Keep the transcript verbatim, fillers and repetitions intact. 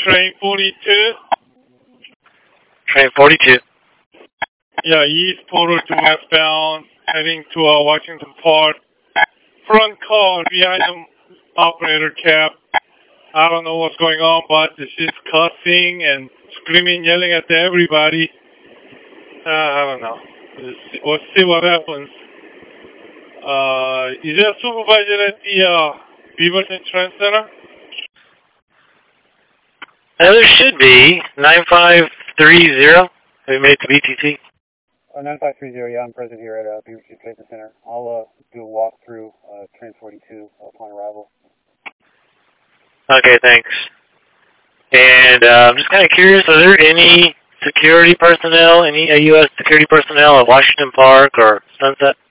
train forty-two. Train forty-two. Yeah, eastbound to westbound, heading to uh, Washington Park. Front car behind the operator cab. I don't know what's going on, but she's cussing and screaming, yelling at everybody. Uh, I don't know. We'll see what happens. Uh, is there a supervisor at the uh, Beaverton Trend Center? Uh, there should be. nine five three zero. Have you made it to B T C? Uh, nine five three zero, yeah, I'm present here at uh, Beaverton Trade Center. I'll uh, do a walkthrough uh, train forty-two upon arrival. Okay, thanks. And uh, I'm just kind of curious, are there any security personnel, any uh, U S security personnel at Washington Park or Sunset?